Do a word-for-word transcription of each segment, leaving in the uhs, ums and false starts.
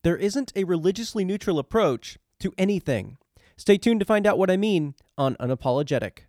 there isn't a religiously neutral approach to anything. Stay tuned to find out what I mean on Unapologetic.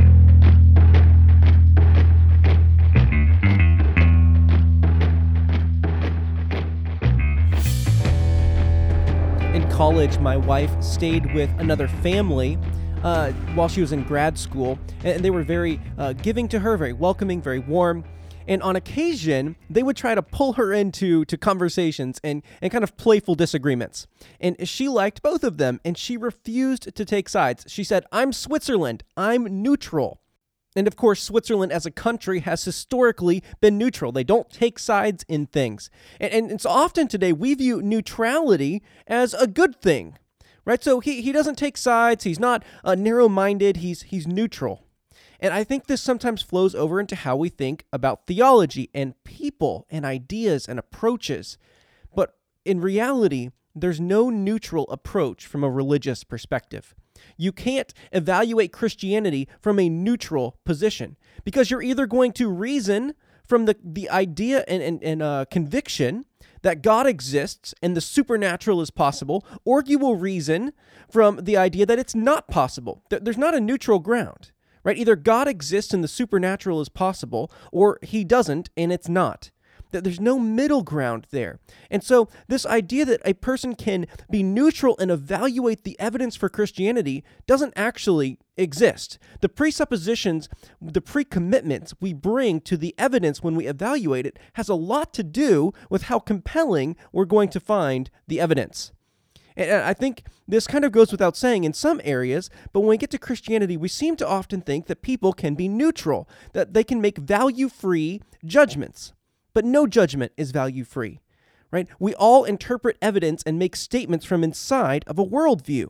In college, my wife stayed with another family uh, while she was in grad school, and they were very uh, giving to her, very welcoming, very warm. And on occasion, they would try to pull her into to conversations and, and kind of playful disagreements. And she liked both of them, and she refused to take sides. She said, "I'm Switzerland. I'm neutral." And of course, Switzerland as a country has historically been neutral. They don't take sides in things. And, and it's often today we view neutrality as a good thing, right? So he, he doesn't take sides. He's not uh, narrow-minded. He's, he's neutral. And I think this sometimes flows over into how we think about theology and people and ideas and approaches. But in reality, there's no neutral approach from a religious perspective. You can't evaluate Christianity from a neutral position because you're either going to reason from the, the idea and, and, and uh, conviction that God exists and the supernatural is possible, or you will reason from the idea that it's not possible. There's not a neutral ground, right? Either God exists and the supernatural is possible, or he doesn't and it's not. There's no middle ground there. And so this idea that a person can be neutral and evaluate the evidence for Christianity doesn't actually exist. The presuppositions, the pre-commitments we bring to the evidence when we evaluate it has a lot to do with how compelling we're going to find the evidence. And I think this kind of goes without saying in some areas, but when we get to Christianity, we seem to often think that people can be neutral, that they can make value-free judgments. But no judgment is value-free, right? We all interpret evidence and make statements from inside of a worldview.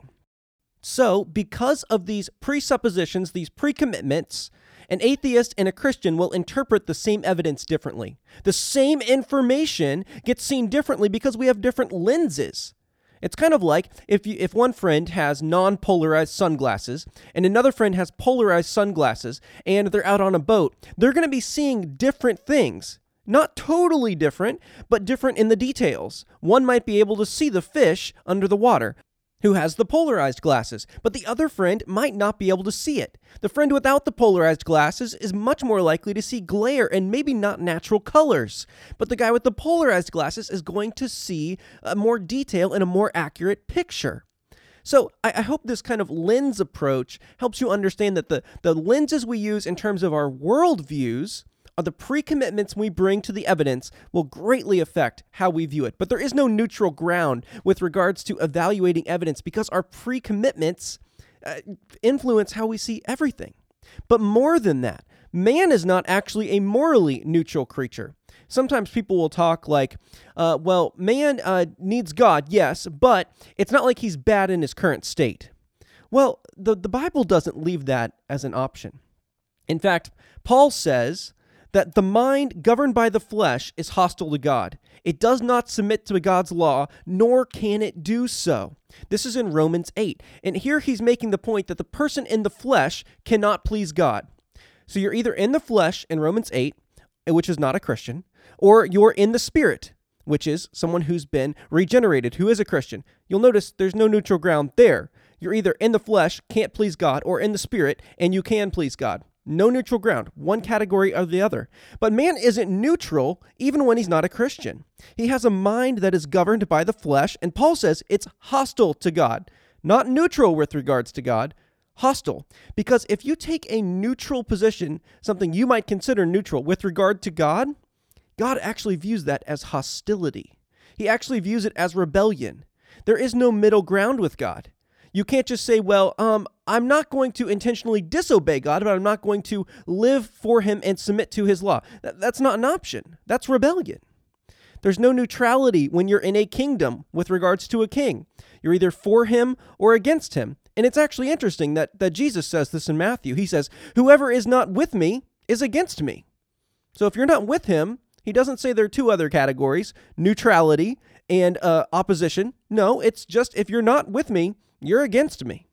So, because of these presuppositions, these pre-commitments, an atheist and a Christian will interpret the same evidence differently. The same information gets seen differently because we have different lenses. It's kind of like if you, if one friend has non-polarized sunglasses and another friend has polarized sunglasses and they're out on a boat, they're going to be seeing different things. Not totally different, but different in the details. One might be able to see the fish under the water, who has the polarized glasses, but the other friend might not be able to see it. The friend without the polarized glasses is much more likely to see glare and maybe not natural colors, but the guy with the polarized glasses is going to see a more detail and a more accurate picture. So I, I hope this kind of lens approach helps you understand that the, the lenses we use in terms of our worldviews are the pre-commitments we bring to the evidence will greatly affect how we view it. But there is no neutral ground with regards to evaluating evidence because our pre-commitments uh, influence how we see everything. But more than that, man is not actually a morally neutral creature. Sometimes people will talk like, uh, well, man uh, needs God, yes, but it's not like he's bad in his current state. Well, the, the Bible doesn't leave that as an option. In fact, Paul says that the mind governed by the flesh is hostile to God. It does not submit to God's law, nor can it do so. This is in Romans eight. And here he's making the point that the person in the flesh cannot please God. So you're either in the flesh in Romans eight, which is not a Christian, or you're in the spirit, which is someone who's been regenerated, who is a Christian. You'll notice there's no neutral ground there. You're either in the flesh, can't please God, or in the spirit, and you can please God. No neutral ground, one category or the other. But man isn't neutral even when he's not a Christian. He has a mind that is governed by the flesh, and Paul says it's hostile to God. Not neutral with regards to God, hostile. Because if you take a neutral position, something you might consider neutral with regard to God, God actually views that as hostility. He actually views it as rebellion. There is no middle ground with God. You can't just say, well, um, I'm not going to intentionally disobey God, but I'm not going to live for him and submit to his law. That, that's not an option. That's rebellion. There's no neutrality when you're in a kingdom with regards to a king. You're either for him or against him. And it's actually interesting that, that Jesus says this in Matthew. He says, whoever is not with me is against me. So if you're not with him, he doesn't say there are two other categories, neutrality and uh, opposition. No, it's just if you're not with me, you're against me.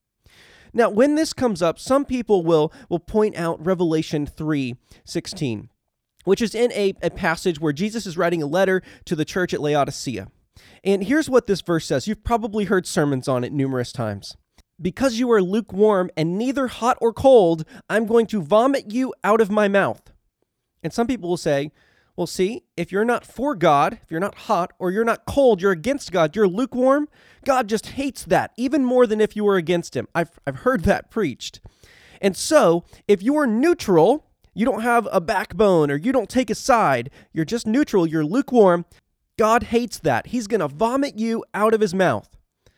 Now, when this comes up, some people will, will point out Revelation three sixteen, which is in a, a passage where Jesus is writing a letter to the church at Laodicea. And here's what this verse says. You've probably heard sermons on it numerous times. Because you are lukewarm and neither hot or cold, I'm going to vomit you out of my mouth. And some people will say, well, see, if you're not for God, if you're not hot or you're not cold, you're against God, you're lukewarm, God just hates that even more than if you were against him. I've, I've heard that preached. And so if you are neutral, you don't have a backbone or you don't take a side, you're just neutral, you're lukewarm, God hates that. He's going to vomit you out of his mouth.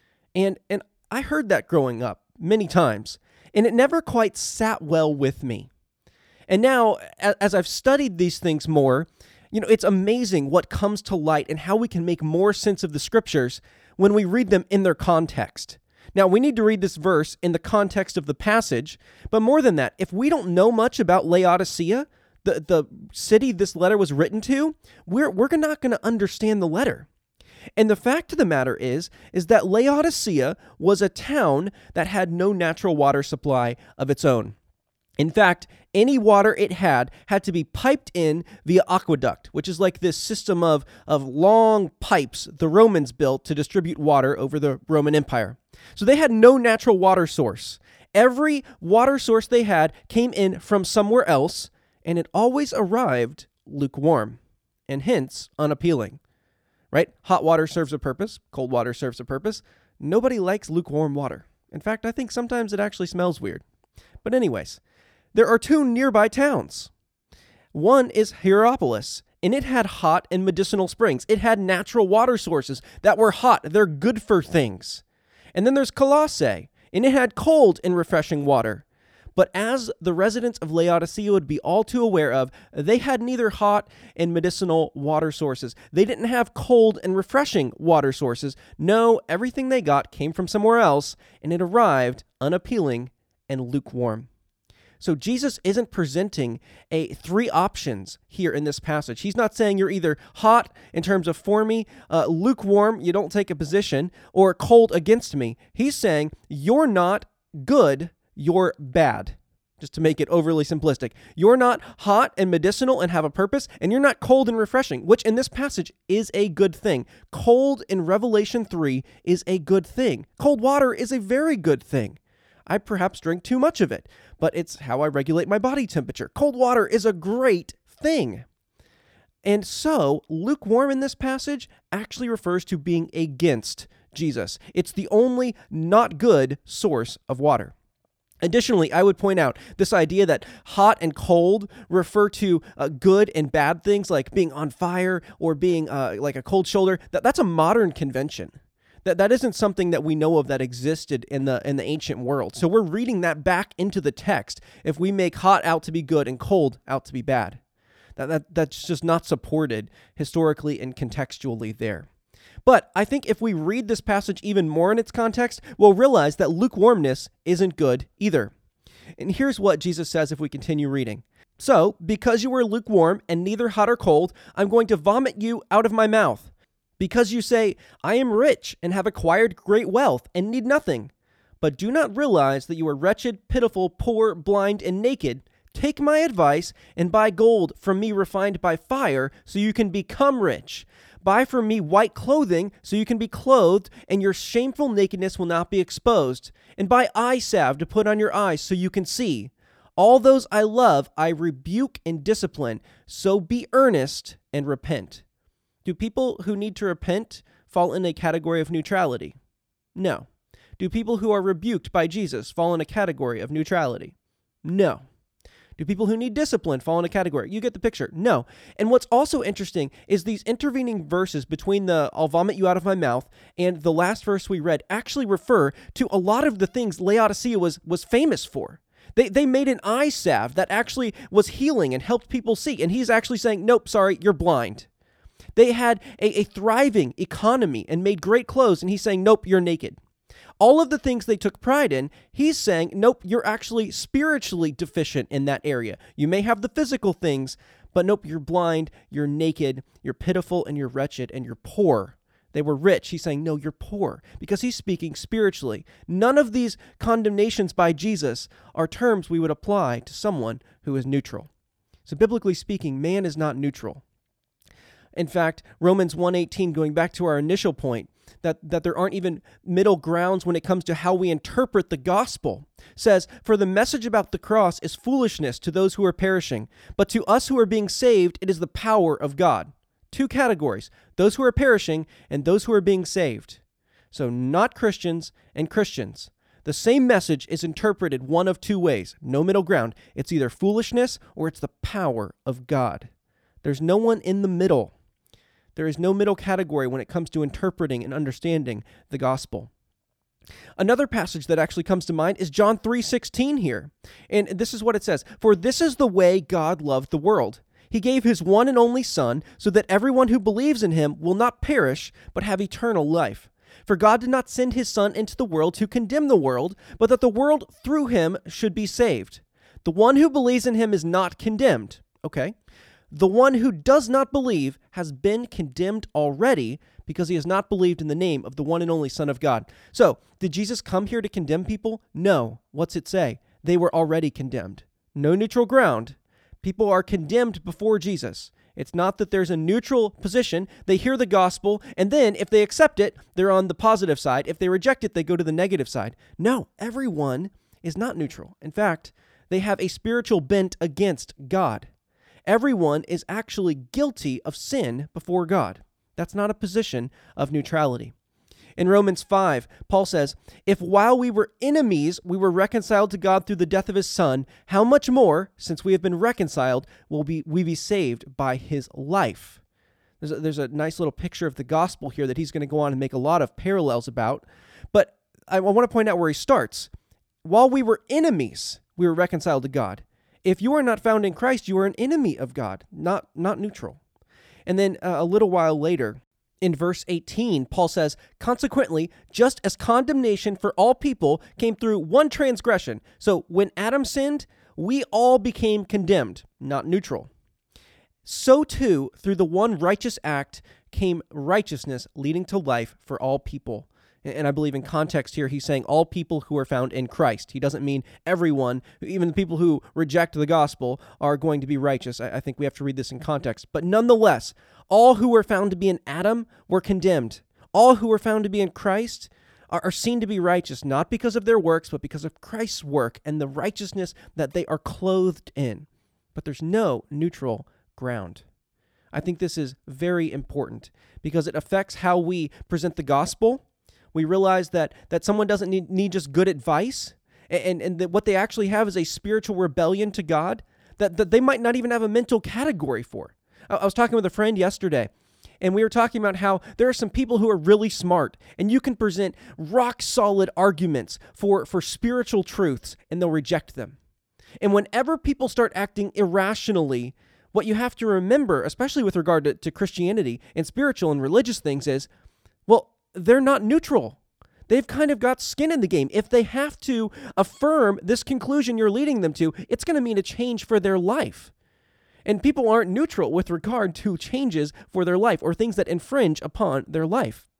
And and I heard that growing up many times, and it never quite sat well with me. And now, as I've studied these things more, you know, it's amazing what comes to light and how we can make more sense of the scriptures when we read them in their context. Now, we need to read this verse in the context of the passage, but more than that, if we don't know much about Laodicea, the, the city this letter was written to, we're, we're not going to understand the letter. And the fact of the matter is, is that Laodicea was a town that had no natural water supply of its own. In fact, any water it had had to be piped in via aqueduct, which is like this system of, of long pipes the Romans built to distribute water over the Roman Empire. So they had no natural water source. Every water source they had came in from somewhere else, and it always arrived lukewarm, and hence unappealing. Right? Hot water serves a purpose. Cold water serves a purpose. Nobody likes lukewarm water. In fact, I think sometimes it actually smells weird. But anyways, there are two nearby towns. One is Hierapolis, and it had hot and medicinal springs. It had natural water sources that were hot. They're good for things. And then there's Colossae, and it had cold and refreshing water. But as the residents of Laodicea would be all too aware of, they had neither hot and medicinal water sources. They didn't have cold and refreshing water sources. No, everything they got came from somewhere else, and it arrived unappealing and lukewarm. So Jesus isn't presenting a three options here in this passage. He's not saying you're either hot in terms of for me, uh, lukewarm, you don't take a position, or cold against me. He's saying you're not good, you're bad. Just to make it overly simplistic. You're not hot and medicinal and have a purpose, and you're not cold and refreshing, which in this passage is a good thing. Cold in Revelation three is a good thing. Cold water is a very good thing. I perhaps drink too much of it, but it's how I regulate my body temperature. Cold water is a great thing. And so, lukewarm in this passage actually refers to being against Jesus. It's the only not good source of water. Additionally, I would point out this idea that hot and cold refer to uh, good and bad things like being on fire or being uh, like a cold shoulder. That, that's a modern convention. That that isn't something that we know of that existed in the in the ancient world. So we're reading that back into the text if we make hot out to be good and cold out to be bad. That, that that's just not supported historically and contextually there. But I think if we read this passage even more in its context, we'll realize that lukewarmness isn't good either. And here's what Jesus says if we continue reading. So, because you are lukewarm and neither hot or cold, I'm going to vomit you out of my mouth. Because you say, I am rich and have acquired great wealth and need nothing, but do not realize that you are wretched, pitiful, poor, blind, and naked, take my advice and buy gold from me refined by fire so you can become rich. Buy from me white clothing so you can be clothed and your shameful nakedness will not be exposed. And buy eye salve to put on your eyes so you can see. All those I love, I rebuke and discipline, so be earnest and repent. Do people who need to repent fall in a category of neutrality? No. Do people who are rebuked by Jesus fall in a category of neutrality? No. Do people who need discipline fall in a category? You get the picture. No. And what's also interesting is these intervening verses between the I'll vomit you out of my mouth and the last verse we read actually refer to a lot of the things Laodicea was, was famous for. They, they made an eye salve that actually was healing and helped people see. And he's actually saying, nope, sorry, you're blind. They had a, a thriving economy and made great clothes, and he's saying, nope, you're naked. All of the things they took pride in, he's saying, nope, you're actually spiritually deficient in that area. You may have the physical things, but nope, you're blind, you're naked, you're pitiful, and you're wretched, and you're poor. They were rich. He's saying, no, you're poor, because he's speaking spiritually. None of these condemnations by Jesus are terms we would apply to someone who is neutral. So biblically speaking, man is not neutral. In fact, Romans one eighteen, going back to our initial point, that, that there aren't even middle grounds when it comes to how we interpret the gospel, says, "For the message about the cross is foolishness to those who are perishing, but to us who are being saved, it is the power of God." Two categories, those who are perishing and those who are being saved. So not Christians and Christians. The same message is interpreted one of two ways, no middle ground. It's either foolishness or it's the power of God. There's no one in the middle. There is no middle category when it comes to interpreting and understanding the gospel. Another passage that actually comes to mind is John three sixteen here. And this is what it says, "For this is the way God loved the world. He gave his one and only Son so that everyone who believes in him will not perish but have eternal life. For God did not send his Son into the world to condemn the world, but that the world through him should be saved. The one who believes in him is not condemned." Okay. "The one who does not believe has been condemned already because he has not believed in the name of the one and only Son of God." So, did Jesus come here to condemn people? No. What's it say? They were already condemned. No neutral ground. People are condemned before Jesus. It's not that there's a neutral position. They hear the gospel, and then if they accept it, they're on the positive side. If they reject it, they go to the negative side. No, everyone is not neutral. In fact, they have a spiritual bent against God. Everyone is actually guilty of sin before God. That's not a position of neutrality. In Romans five, Paul says, "If while we were enemies, we were reconciled to God through the death of his Son, how much more, since we have been reconciled, will be, we be saved by his life?" There's a, there's a nice little picture of the gospel here that he's going to go on and make a lot of parallels about. But I want to point out where he starts. While we were enemies, we were reconciled to God. If you are not found in Christ, you are an enemy of God, not, not neutral. And then uh, a little while later, in verse eighteen, Paul says, "Consequently, just as condemnation for all people came through one transgression, so when Adam sinned, we all became condemned," not neutral. "So too, through the one righteous act came righteousness leading to life for all people." And I believe in context here, he's saying all people who are found in Christ. He doesn't mean everyone, even the people who reject the gospel are going to be righteous. I think we have to read this in context. But nonetheless, all who were found to be in Adam were condemned. All who were found to be in Christ are, are seen to be righteous, not because of their works, but because of Christ's work and the righteousness that they are clothed in. But there's no neutral ground. I think this is very important because it affects how we present the gospel. We realize that that someone doesn't need, need just good advice, and, and that what they actually have is a spiritual rebellion to God that, that they might not even have a mental category for. I, I was talking with a friend yesterday, and we were talking about how there are some people who are really smart, and you can present rock-solid arguments for, for spiritual truths, and they'll reject them. And whenever people start acting irrationally, what you have to remember, especially with regard to, to Christianity and spiritual and religious things, is, well, they're not neutral. They've kind of got skin in the game. If they have to affirm this conclusion you're leading them to, it's going to mean a change for their life. And people aren't neutral with regard to changes for their life or things that infringe upon their life.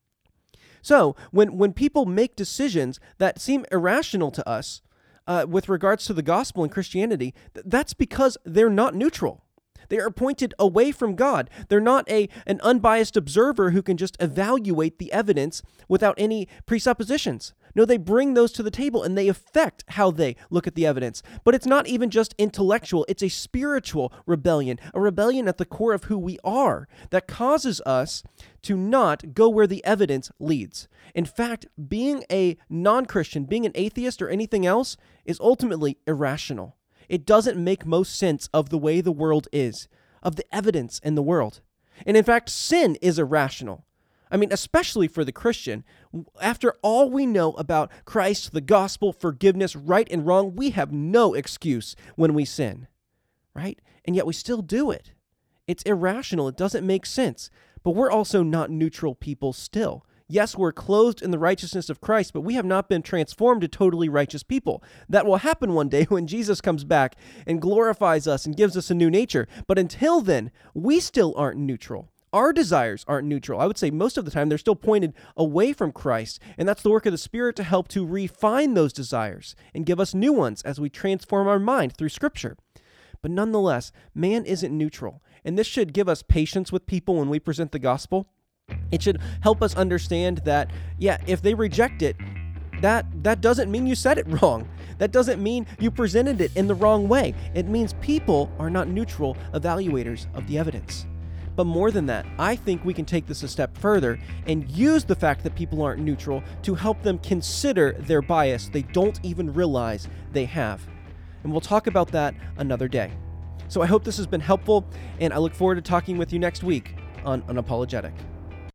So when, when people make decisions that seem irrational to us uh, with regards to the gospel and Christianity, th- that's because they're not neutral. They are pointed away from God. They're not a an unbiased observer who can just evaluate the evidence without any presuppositions. No, they bring those to the table and they affect how they look at the evidence. But it's not even just intellectual. It's a spiritual rebellion, a rebellion at the core of who we are that causes us to not go where the evidence leads. In fact, being a non-Christian, being an atheist or anything else is ultimately irrational. It doesn't make most sense of the way the world is, of the evidence in the world. And in fact, sin is irrational. I mean, especially for the Christian. After all we know about Christ, the gospel, forgiveness, right and wrong, we have no excuse when we sin, right? And yet we still do it. It's irrational. It doesn't make sense. But we're also not neutral people still. Yes, we're clothed in the righteousness of Christ, but we have not been transformed to totally righteous people. That will happen one day when Jesus comes back and glorifies us and gives us a new nature. But until then, we still aren't neutral. Our desires aren't neutral. I would say most of the time they're still pointed away from Christ, and that's the work of the Spirit to help to refine those desires and give us new ones as we transform our mind through Scripture. But nonetheless, man isn't neutral. And this should give us patience with people when we present the gospel. It should help us understand that, yeah, if they reject it, that that doesn't mean you said it wrong. That doesn't mean you presented it in the wrong way. It means people are not neutral evaluators of the evidence. But more than that, I think we can take this a step further and use the fact that people aren't neutral to help them consider their bias they don't even realize they have. And we'll talk about that another day. So I hope this has been helpful, and I look forward to talking with you next week on Unapologetic.